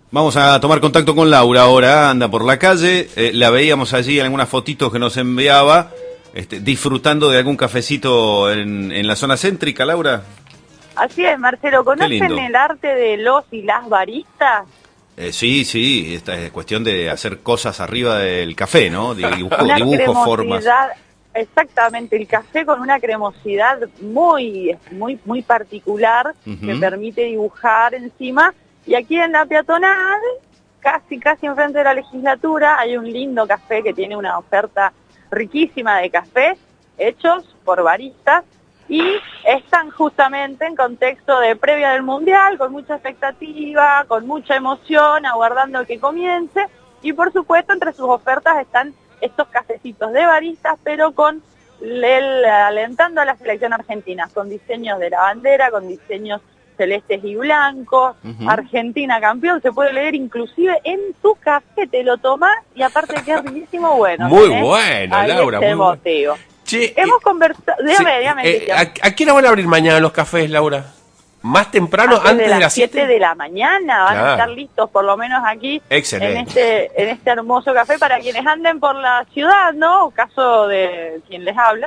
Vamos a tomar contacto con Laura ahora, anda por la calle, la veíamos allí en algunas fotitos que nos enviaba, disfrutando de algún cafecito en la zona céntrica, Laura. Así es, Marcelo, ¿conocen el arte de los y las baristas? Sí, esta es cuestión de hacer cosas arriba del café, ¿no? Dibujo, formas. Exactamente, el café con una cremosidad muy particular que permite dibujar encima. Y aquí en la peatonal, casi enfrente de la legislatura, hay un lindo café que tiene una oferta riquísima de café hechos por baristas y están justamente en contexto de previa del Mundial, con mucha expectativa, con mucha emoción, aguardando que comience. Y por supuesto, entre sus ofertas están estos cafecitos de baristas, pero con alentando a la selección argentina, con diseños de la bandera, con diseños celestes y blancos, Argentina campeón, se puede leer inclusive en tu café, te lo tomás y aparte que es riquísimo, bueno. Muy bueno, ahí Laura. Muy motivo. Che, hemos conversado, dígame. ¿A qué hora van a abrir mañana los cafés, Laura? ¿Más temprano, antes de las 7 de la mañana? Van a estar listos, por lo menos aquí, excelente, en este hermoso café, para quienes anden por la ciudad, ¿no? O caso de quien les habla,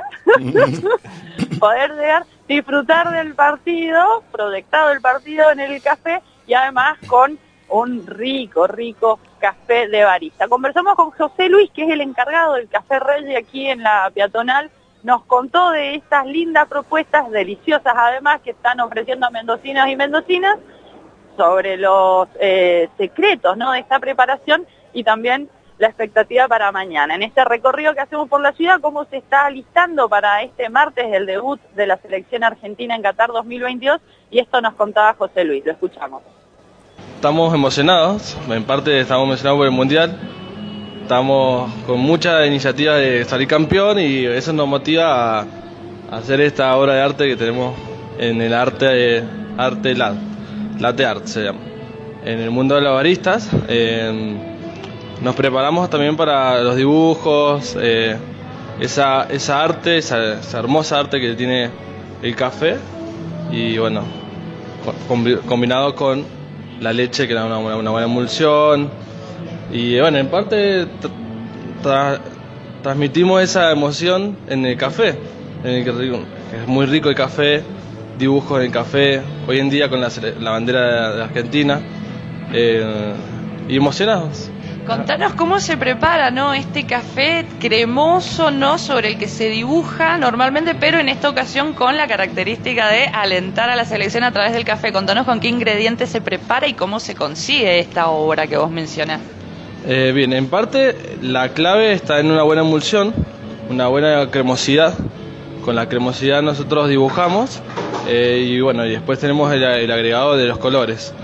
poder llegar, disfrutar del partido, proyectado el partido en el café, y además con un rico café de barista. Conversamos con José Luis, que es el encargado del Café Reyes aquí en la peatonal. Nos contó de estas lindas propuestas, deliciosas además, que están ofreciendo a mendocinos y mendocinas, sobre los secretos, ¿no?, de esta preparación y también la expectativa para mañana. En este recorrido que hacemos por la ciudad, cómo se está alistando para este martes el debut de la selección argentina en Qatar 2022, y esto nos contaba José Luis, lo escuchamos. Estamos emocionados, en parte estamos emocionados por el Mundial. Estamos con mucha iniciativa de salir campeón y eso nos motiva a hacer esta obra de arte que tenemos en el latte art se llama. En el mundo de los baristas nos preparamos también para los dibujos, esa hermosa arte que tiene el café y bueno, combinado con la leche que da una buena emulsión. Y bueno, en parte transmitimos esa emoción en el café, en el que es muy rico el café, dibujos en el café, hoy en día con la bandera de Argentina, y emocionados. Contanos cómo se prepara, ¿no?, este café cremoso, ¿no?, sobre el que se dibuja normalmente, pero en esta ocasión con la característica de alentar a la selección a través del café. Contanos con qué ingredientes se prepara y cómo se consigue esta obra que vos mencionás. Bien, en parte la clave está en una buena emulsión, una buena cremosidad. Con la cremosidad nosotros dibujamos y bueno, y después tenemos el agregado de los colores.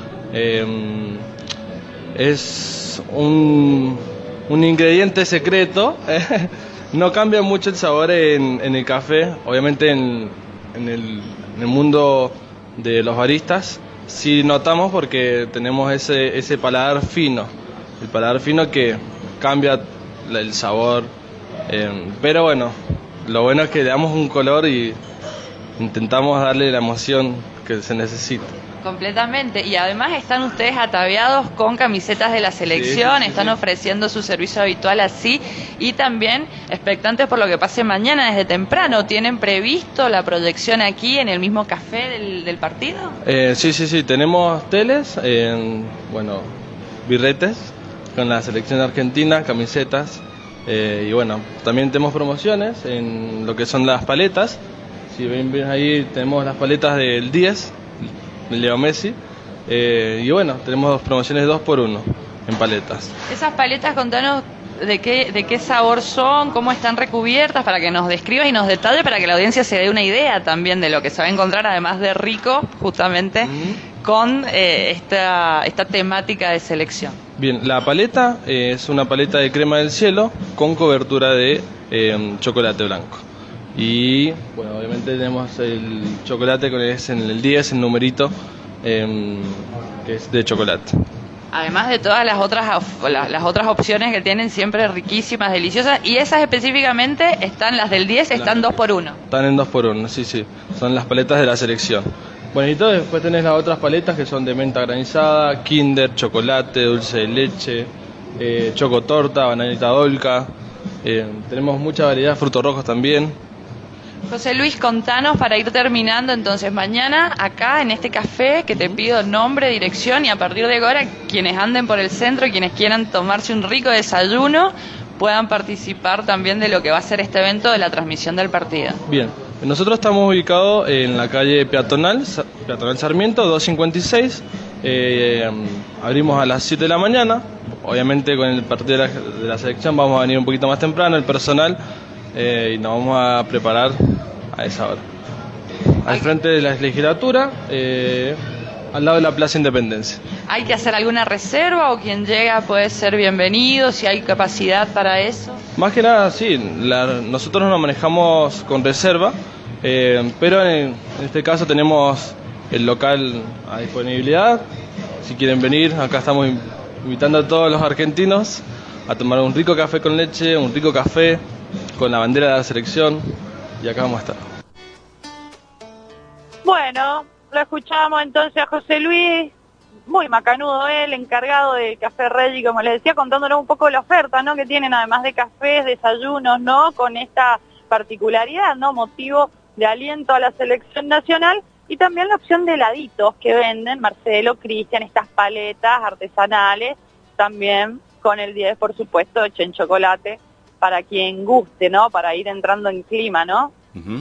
Es un ingrediente secreto, no cambia mucho el sabor en el café, obviamente en el mundo de los baristas sí notamos porque tenemos ese paladar fino. El paladar fino que cambia el sabor, pero bueno, lo bueno es que le damos un color y intentamos darle la emoción que se necesita. Completamente, y además están ustedes ataviados con camisetas de la selección, sí. Están ofreciendo su servicio habitual así, y también expectantes por lo que pase mañana desde temprano. ¿Tienen previsto la proyección aquí en el mismo café del partido? Sí, tenemos teles, birretes con la selección argentina, camisetas, y bueno, también tenemos promociones en lo que son las paletas. Si ven bien ahí tenemos las paletas del 10, Leo Messi, y bueno, tenemos promociones 2x1 en paletas. Esas paletas, contanos de qué sabor son, cómo están recubiertas, para que nos describas y nos detalle, para que la audiencia se dé una idea también de lo que se va a encontrar, además de rico, justamente, con esta temática de selección. Bien, la paleta es una paleta de crema del cielo con cobertura de chocolate blanco. Y bueno, obviamente tenemos el chocolate que es en el 10, el numerito, que es de chocolate. Además de todas las otras opciones que tienen, siempre riquísimas, deliciosas, y esas específicamente están las del 10, están 2x1. Están en 2x1, sí, son las paletas de la selección. Bueno, y todo, después tenés las otras paletas que son de menta granizada, Kinder, chocolate, dulce de leche, chocotorta, bananita dolca. Tenemos mucha variedad, frutos rojos también. José Luis, contanos para ir terminando entonces mañana acá en este café que te pido nombre, dirección y a partir de ahora quienes anden por el centro, quienes quieran tomarse un rico desayuno puedan participar también de lo que va a ser este evento de la transmisión del partido. Bien, nosotros estamos ubicados en la calle Peatonal Sarmiento 256, abrimos a las 7 de la mañana, obviamente con el partido de la selección vamos a venir un poquito más temprano, el personal, y nos vamos a preparar a esa hora. Al frente de la legislatura, al lado de la Plaza Independencia. ¿Hay que hacer alguna reserva o quien llega puede ser bienvenido, si hay capacidad para eso? Más que nada, sí, nosotros nos manejamos con reserva, pero en este caso tenemos el local a disponibilidad. Si quieren venir, acá estamos invitando a todos los argentinos a tomar un rico café con leche, un rico café con la bandera de la selección, y acá vamos a estar. Bueno, lo escuchamos entonces a José Luis, muy macanudo él, encargado del Café Reggi, como les decía, contándonos un poco de la oferta, ¿no?, que tienen además de cafés, desayunos, ¿no?, con esta particularidad, ¿no?, motivo de aliento a la selección nacional, y también la opción de heladitos que venden Marcelo, Cristian, estas paletas artesanales, también con el 10, por supuesto, hecho en chocolate, para quien guste, ¿no?, para ir entrando en clima, ¿no?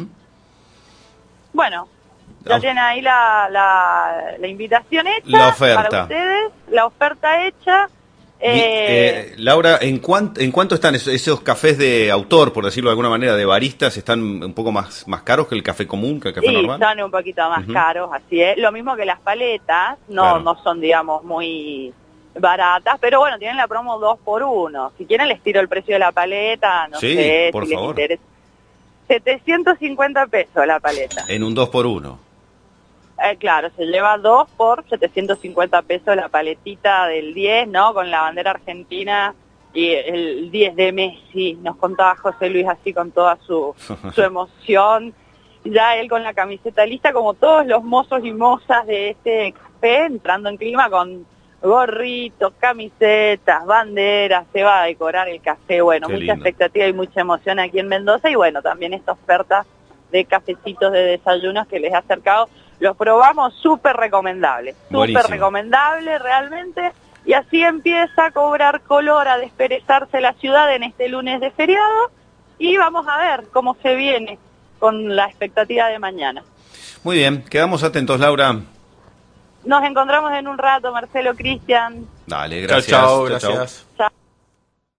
Bueno, ya tienen ahí la invitación hecha, la oferta para ustedes, la oferta hecha. Laura, ¿en cuánto están esos cafés de autor, por decirlo de alguna manera, de baristas? ¿Están un poco más caros que el café común, que el café normal? Sí, son un poquito más caros, así es. Lo mismo que las paletas, no son, digamos, muy baratas, pero bueno, tienen la promo 2x1. Si quieren les tiro el precio de la paleta, no sé, por si favor. les interesa. 750 pesos la paleta. En un 2x1. Claro, se lleva 2 por 750 pesos la paletita del 10, ¿no? Con la bandera argentina y el 10 de Messi. Nos contaba José Luis así con toda su emoción. Ya él con la camiseta lista, como todos los mozos y mozas de este café, entrando en clima con gorritos, camisetas, banderas, se va a decorar el café. Bueno, qué mucha lindo. expectativa y mucha emoción aquí en Mendoza y bueno, también esta oferta de cafecitos de desayunos que les he acercado. Los probamos, súper recomendable realmente, y así empieza a cobrar color, a desperezarse la ciudad en este lunes de feriado, y vamos a ver cómo se viene con la expectativa de mañana. Muy bien, quedamos atentos, Laura. Nos encontramos en un rato, Marcelo, Cristian. Dale, gracias. Chao, gracias. Chao.